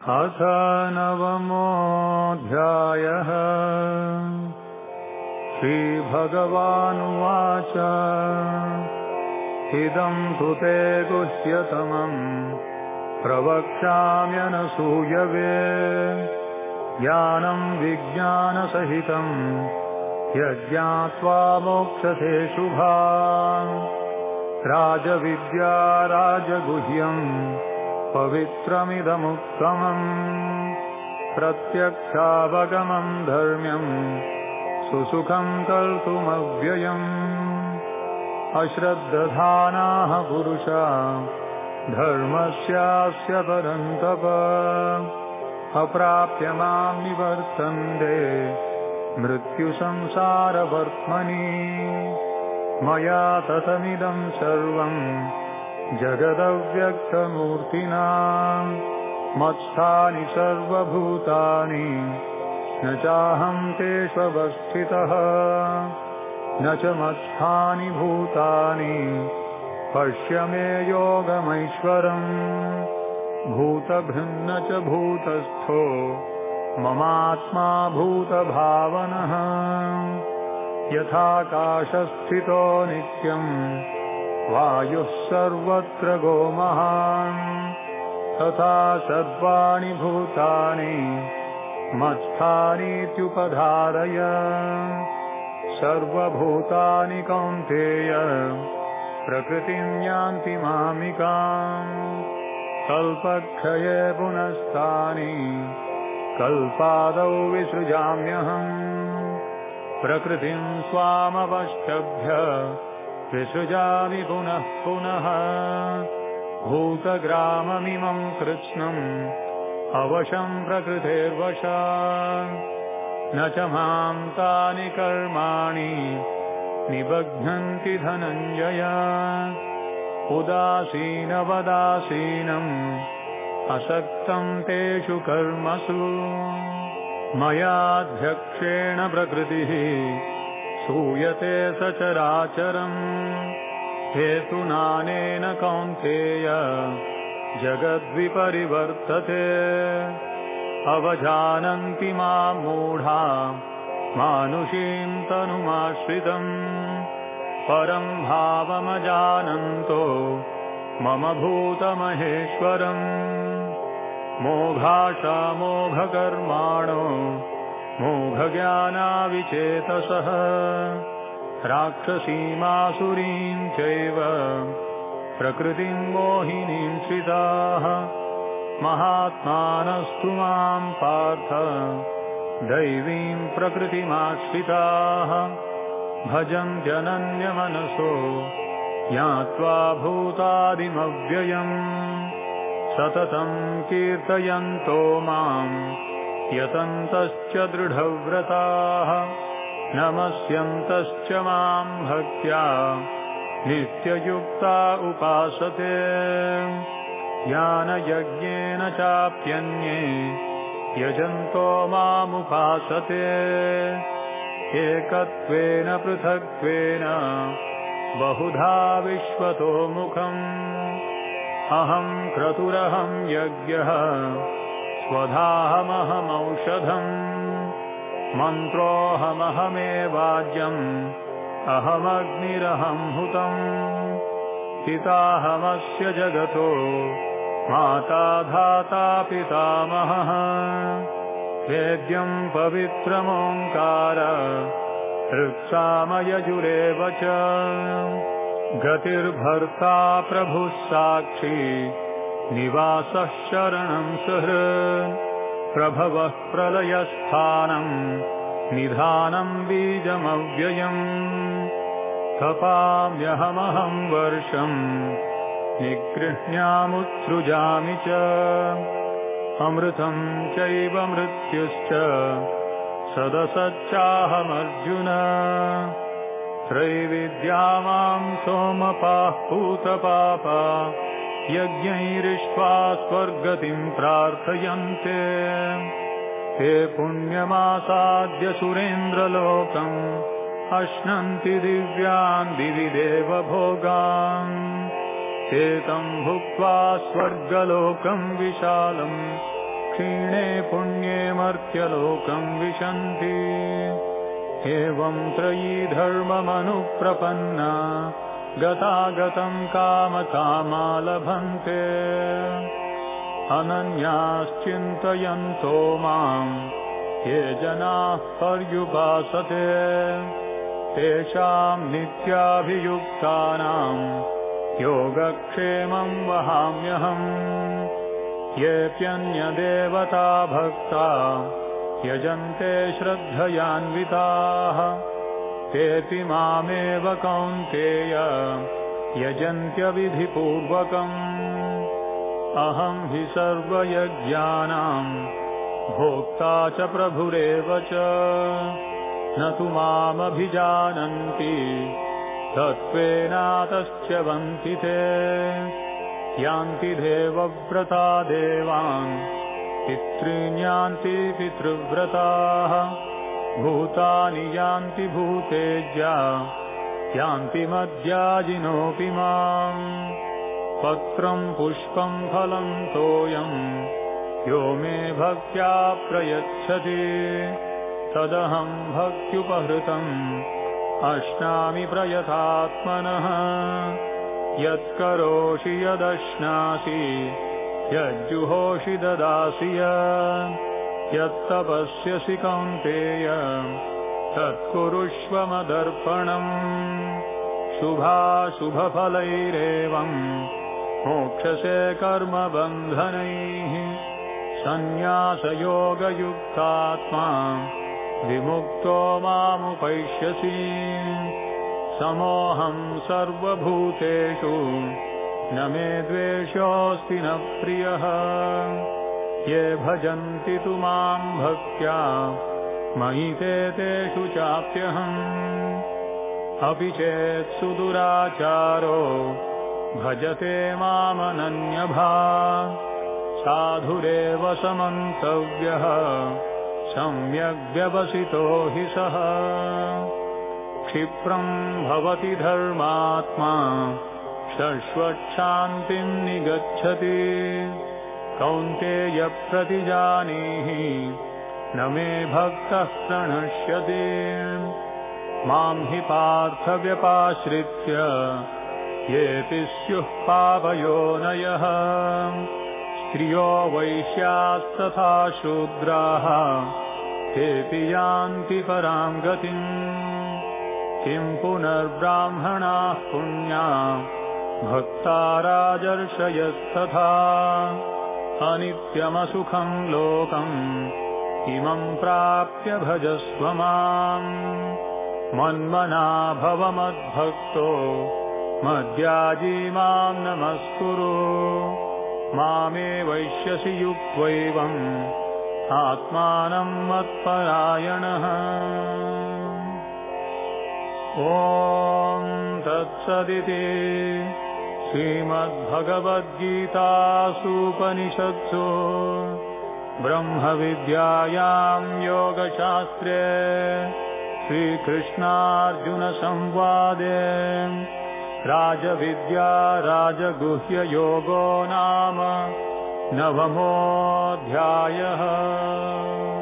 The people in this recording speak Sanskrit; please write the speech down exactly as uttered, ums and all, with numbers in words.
अथ नवमोऽध्यायः। श्रीभगवानुवाच इदं तु ते गुह्यतमं प्रवक्ष्याम्यनसूयवे ज्ञानं विज्ञानसहितं यज्ञात्वा मोक्षसे शुभान्। राजविद्या राजगुह्यं पवित्रमिदमुत्तमम् प्रत्यक्षावगमं धर्म्यं सुसुखं कर्तुमव्ययम्। अश्रद्धधानाः पुरुषा धर्मस्यास्य परन्तप अप्राप्य मां निवर्तन्ते मृत्युसंसारवर्त्मनि। मया ततमिदं सर्वं जगदव्यक्तमूर्तिना मत्स्थानि सर्वभूतानि न चाहं तेष्वस्थितः न च मत्स्थानि भूतानि पश्य मे योगमैश्वरम्। भूतभृन्न च भूतस्थो ममात्मा भूतभावनः यथाकाशस्थितो नित्यम् वायुः सर्वत्र गोमहान् तथा सर्वाणि भूतानि मत्स्थानीत्युपधारय। सर्वभूतानि कौन्तेय प्रकृतिं यान्ति मामिकाम्। कल्पक्षये पुनस्तानि कल्पादौ विसृजाम्यहम्। प्रकृतिं स्वामवष्टभ्य विसृजामि पुनः पुनः। भूतग्राममिमं कृत्स्नम् अवशं प्रकृतेर्वशात् न च मां तानि कर्माणि निबध्नन्ति धनञ्जय। उदासीनवदासीनम् असक्तं तेषु कर्मसु मयाध्यक्षेण प्रकृतिः सूयते सचराचरम्। हेतुनानेन कौन्तेय जगद्विपरिवर्तते। अवजानन्ति मां मूढा मानुषीं तनुमाश्रितम् परं भावमजानन्तो मम भूतमहेश्वरम्। मोघाशामोघकर्माणो मोघज्ञानाविचेतसः राक्षसीमासुरीं चैव प्रकृतिं मोहिनीं श्रिताः। महात्मानस्तु मां पार्थ दैवीं प्रकृतिमाश्रिताः भजन्त्यनन्यमनसो ज्ञात्वा भूतादिमव्ययम्। सततं कीर्तयन्तो मां यतन्तश्च दृढव्रताः नमस्यन्तश्च मां भक्त्या नित्ययुक्ता उपासते। ज्ञानयज्ञेन चाप्यन्ये यजन्तो मामुपासते। एकत्वेन पृथक्त्वेन बहुधा विश्वतो मुखम्। अहं क्रतुरहं यज्ञः स्वधाहमहमौषधम्। मन्त्रोऽहमहमेवाज्यम् अहमग्निरहं हुतम्। पिताहमस्य जगतो माता धाता पितामहः। वेद्यं पवित्रमोङ्कार ऋक्सामयजुरेव च। गतिर्भर्ता प्रभुः साक्षी निवासः शरणं सुहृत्। प्रभवः प्रलयस्थानं निधानं बीजमव्ययम्। तपाम्यहमहं वर्षं निगृह्णामुत्सृजामि च। अमृतं चैव मृत्युश्च सदसच्चाहमर्जुन। त्रैविद्या मां सोमपाः पूतपापा यज्ञैरिष्ट्वा स्वर्गतिं प्रार्थयन्ते। ते पुण्यमासाद्य सुरेन्द्रलोकम् अश्नन्ति दिव्यान् दिवि देवभोगान्। एतं भुक्त्वा स्वर्गलोकं विशालम् क्षीणे पुण्ये मर्त्यलोकं विशन्ति एवं त्रयी धर्ममनुप्रपन्ना गतागतं कामकामा लभन्ते अनन्याश्चिन्तयन्तो मां ये जनाः पर्युपासते तेषां नित्याभियुक्तानां योगक्षेमं वहाम्यहम् येऽप्यन्यदेवता भक्ता यजन्ते श्रद्धयान्विताः तेऽपि मामेव कौन्तेय यजन्त्यविधिपूर्वकम् अहं हि सर्वयज्ञानां भोक्ता च प्रभुरेव च न तु मामभिजानन्ति तत्त्वेनातश्च्यवन्ति ते यान्ति देवव्रता देवान् पितॄन् यान्ति पितृव्रताः भूतानि यान्ति भूतेज्या यान्ति मद्याजिनोऽपि माम् पत्रं पुष्पं फलं तोयं यो मे भक्त्या प्रयच्छति तदहं भक्त्युपहृतम् अश्नामि प्रयतात्मनः यत्करोषि यदश्नासि यज्जुहोषि ददासि यत्तपस्यसि कौन्तेय तत्कुरुष्व मदर्पणम् शुभाशुभफलैरेवम् मोक्षसे कर्मबन्धनैः सन्न्यासयोगयुक्तात्मा विमुक्तो मामुपैष्यसि समोऽहं सर्वभूतेषु न मे द्वेषोऽस्ति न प्रियः ये भजन्ति तु मां भक्त्या मयि ते तेषु चाप्यहम् अपि चेत् सुदुराचारो भजते मामनन्यभाक् साधुरेव समन्तव्यः सम्यग् व्यवसितो हि सः क्षिप्रं भवति धर्मात्मा शश्वच्छान्तिं निगच्छति कौन्तेय प्रतिजानीहि न मे भक्तः प्रणश्यति मां हि पार्थ व्यपाश्रित्य येऽपि स्युः पापयोनयः स्त्रियो वैश्यास्तथा शूद्राः तेऽपि यान्ति परां गतिम् किं पुनर्ब्राह्मणाः पुण्या भक्ता राजर्षयस्तथा अनित्यमसुखं लोकम् इमं प्राप्य भजस्व माम् मन्मना भव मद्भक्तो मद्याजी मां नमस्कुरु मामे वैश्यसि युक्त्वैवम् आत्मानं मत्परायणः ॐ तत्सदिति श्रीमद्भगवद्गीतासूपनिषत्सु ब्रह्मविद्यायां योगशास्त्रे श्रीकृष्णार्जुनसंवादे राजविद्या राजगुह्ययोगो नाम नवमोऽध्यायः।